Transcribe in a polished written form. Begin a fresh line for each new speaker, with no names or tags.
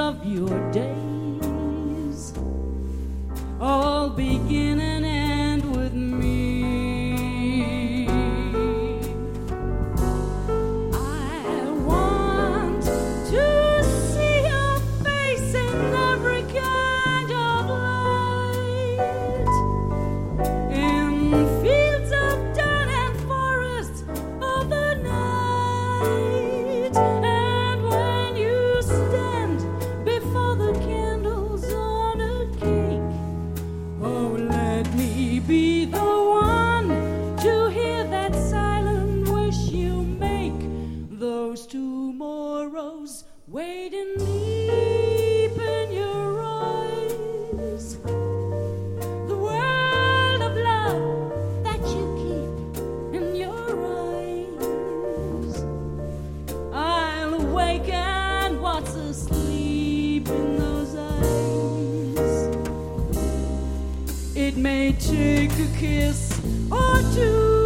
of your days all begin and end with me. I want to see your face in every kind of light, in fields of dawn and forests of the night, and when you stand before the candles on a cake. Oh, let me be the one to hear that silent wish you make. Those tomorrows waiting deep in your eyes, the world of love that you keep in your eyes. I'll awaken what's asleep in those eyes. It may take a kiss or two